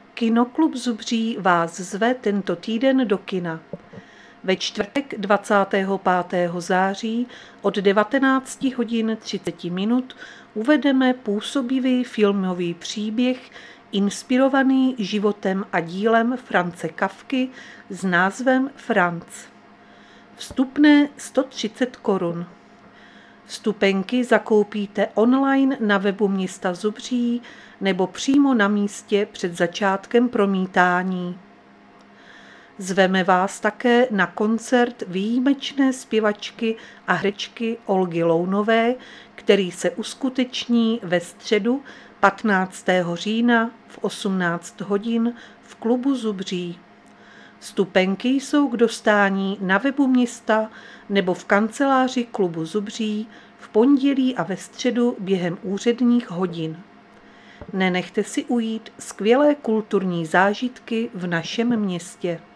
Kinoklub Zubří vás zve tento týden do kina. Ve čtvrtek 25. září od 19 hodin 30 minut uvedeme působivý filmový příběh inspirovaný životem a dílem Franze Kafky s názvem Franz. Vstupné 130 korun. Vstupenky zakoupíte online na webu města Zubří nebo přímo na místě před začátkem promítání. Zveme vás také na koncert výjimečné zpěvačky a herečky Olgy Lounové, který se uskuteční ve středu 15. října v 18 hodin v klubu Zubří. Vstupenky jsou k dostání na webu města nebo v kanceláři klubu Zubří v pondělí a ve středu během úředních hodin. Nenechte si ujít skvělé kulturní zážitky v našem městě.